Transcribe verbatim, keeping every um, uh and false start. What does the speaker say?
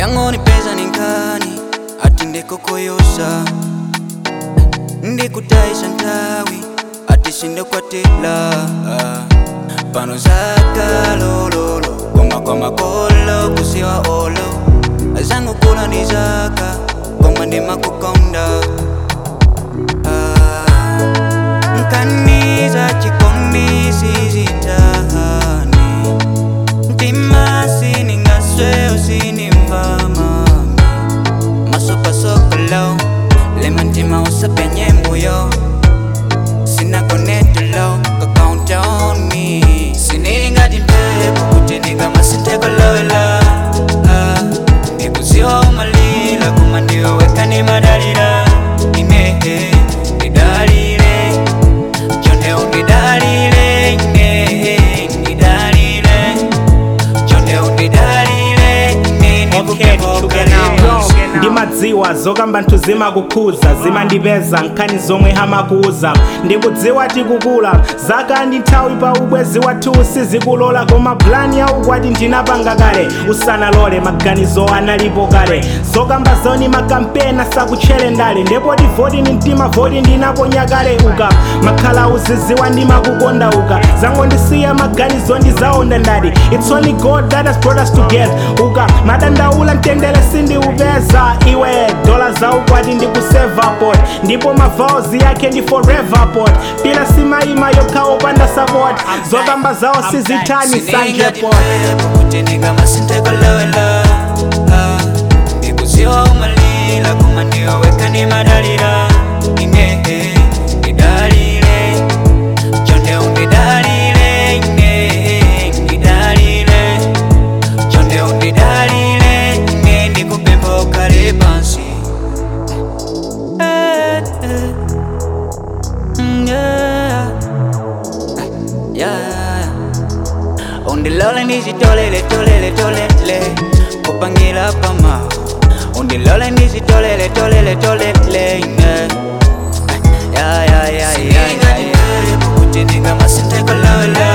Yangoni pesa ninkani ati ndikukoyosa ndikutaisha ntawi ati sindokwatila pano zaka lololo goma kwa makolo kusiwa olo zangu kula ni zaka goma ndima kukonda nkaniza chikondi sizitahani ntima sini ngaswe usini mvama masopa sokolo lema ntima usapenye moyo sina konetulo ka count on me sininga dimpepo kutiniga masiteko lowela nikuziwa umalila kumandiwa weka ni madalila inehe nidalile chonde unidalile inehe nidalile chonde unidalile inehe nikukemokalila ndimadziwa zokamba nthu zimakukhudza zimandipeza nkhani zomwe hamakuuza ndikudziwa tikukula zaka ndi nthawi pa ubwezi wathu sizikulola koma plani ya ukwati ndinapanga kale usanalole maganizo analipo kale zokamba zoni makampena sakutchere ndale ndipo tivoti ni mtima voti ndinaponya kale uka makhala uziziwa ndimakukonda uka zango ndisiya maganizo ndizaonda ndati it's only God that has brought us together uka madandaula mtendere sindiupeza iwe dola za ukwati ndikuseva pot ndipo mavaozi yake ndi forever pot pila simaima yokhawo panda support zokamba zao sizitani sanje pot kutiniga masiteko lowela ndikuziwa umalila kumandiwa weka ni madalila inehe nidalile chonde unidalile inehe nidalile chonde unidalile inehe ndikupembo kale pansi undilole nizitolele tolele tolele kupangila pama undilole nizitolele tolele tolele ya ya ya ya ya kutininga masiteko lawela